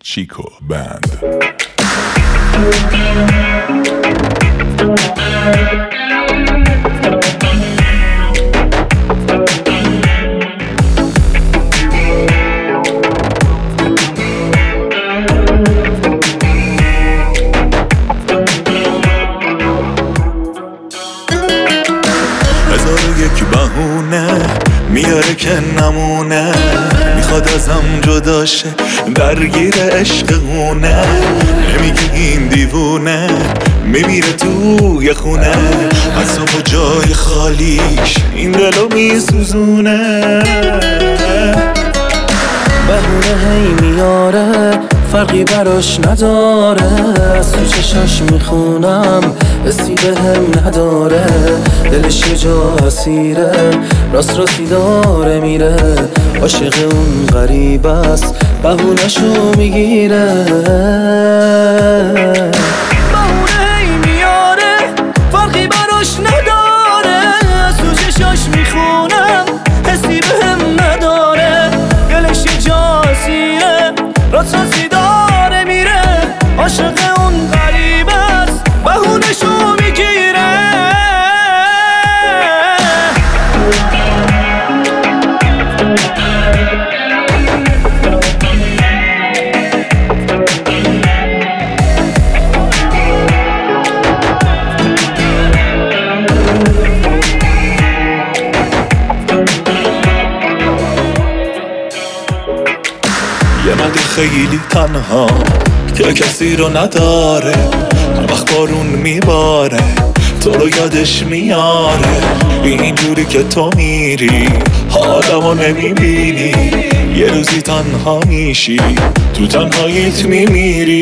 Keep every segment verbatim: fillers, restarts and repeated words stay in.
چیکو بند. هزار و یک بهونه میاره که نمونه، میخواد ازم جدا شه درگیر عشقونه. نمیگه این دیوونه میمیره توی خونه، از با جای خالیش این دلو میسوزونه. بهونه هی میاره فرقی براش نداره، از تو چشاش میخونم حسی بهم نداره. دلش یه جا اسیره راست راستی داره میره، عاشق اون غریب است بهونه‌شو میگیره. بهونه هی میاره فرقی براش نداره، از تو چشاش میخونم حسی بهم نداره. دلش یه جا اسیره راست راستی داره میره، عاشق اون غریب است بهونه‌شو میگیره. یه مدی خیلی تنها که کسی رو نداره، هر وقت بارون میباره تو رو یادش میاره. اینجوری که تو میری حالمو نمیبینی، یه روزی تنها میشی تو تنهاییت میمیری.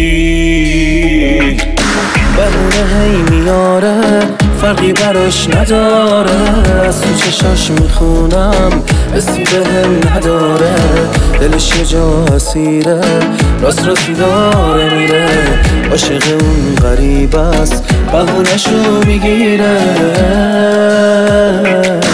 بهونه هی میاره فرقی براش نداره، از تو چشاش میخونم حسی بهم نداره. دلش یه جا اسیره راست راستی داره میره، عاشق اون غریب است بهونه‌شو میگیره.